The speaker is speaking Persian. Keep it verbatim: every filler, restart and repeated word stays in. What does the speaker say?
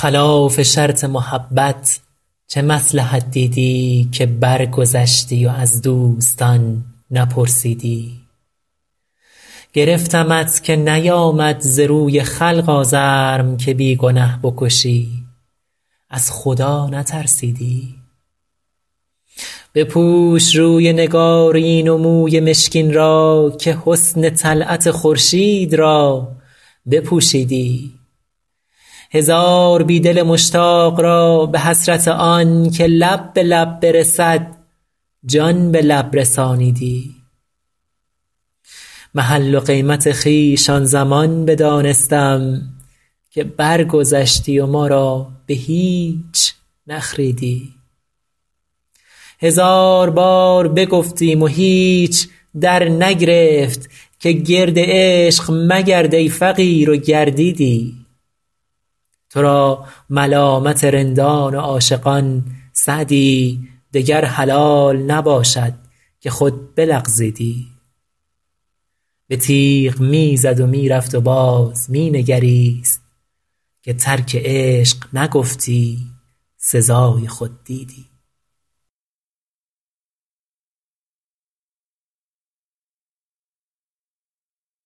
خلاف شرط محبت چه مصلحت دیدی که برگذشتی و از دوستان نپرسیدی؟ گرفتمت که نیامد ز روی خلق آزرم که بی گنه بکشی، از خدا نترسیدی؟ بپوش روی نگارین و موی مشکین را که حسن طلعت خورشید را بپوشیدی. هزار بی دل مشتاق را به حسرت آن که لب به لب برسد جان به لب رسانیدی. محل و قیمت خویش آن زمان بدانستم که برگذشتی و ما را به هیچ نخریدی. هزار بار بگفتیم و هیچ در نگرفت که گرد عشق مگرد ای فقیر و گردیدی. تو را ملامت رندان و عاشقان سعدی دگر حلال نباشد که خود بلغزیدی. به تیغ می زد و می رفت و باز می نگریست که ترک عشق نگفتی سزای خود دیدی.